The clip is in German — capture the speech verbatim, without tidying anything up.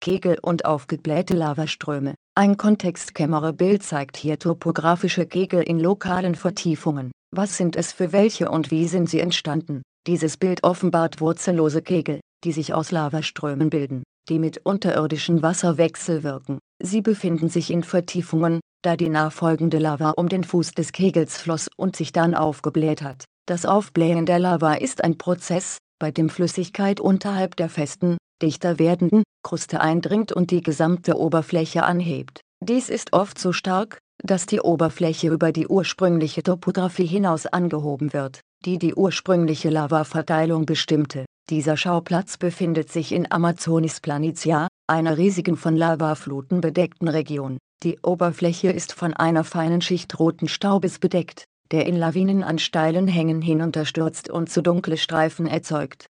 Kegel und aufgeblähte Lavaströme. Ein Kontextkamerabild zeigt hier topografische Kegel in lokalen Vertiefungen. Was sind es für welche und wie sind sie entstanden? Dieses Bild offenbart wurzellose Kegel, die sich aus Lavaströmen bilden, die mit unterirdischem Wasser wechselwirken. Sie befinden sich in Vertiefungen, da die nachfolgende Lava um den Fuß des Kegels floss und sich dann aufgebläht hat. Das Aufblähen der Lava ist ein Prozess, bei dem Flüssigkeit unterhalb der festen, dichter werdenden Kruste eindringt und die gesamte Oberfläche anhebt. Dies ist oft so stark, dass die Oberfläche über die ursprüngliche Topographie hinaus angehoben wird, die die ursprüngliche Lavaverteilung bestimmte. Dieser Schauplatz befindet sich in Amazonis Planitia, einer riesigen von Lavafluten bedeckten Region. Die Oberfläche ist von einer feinen Schicht roten Staubes bedeckt, der in Lawinen an steilen Hängen hinunterstürzt und zu dunkle Streifen erzeugt.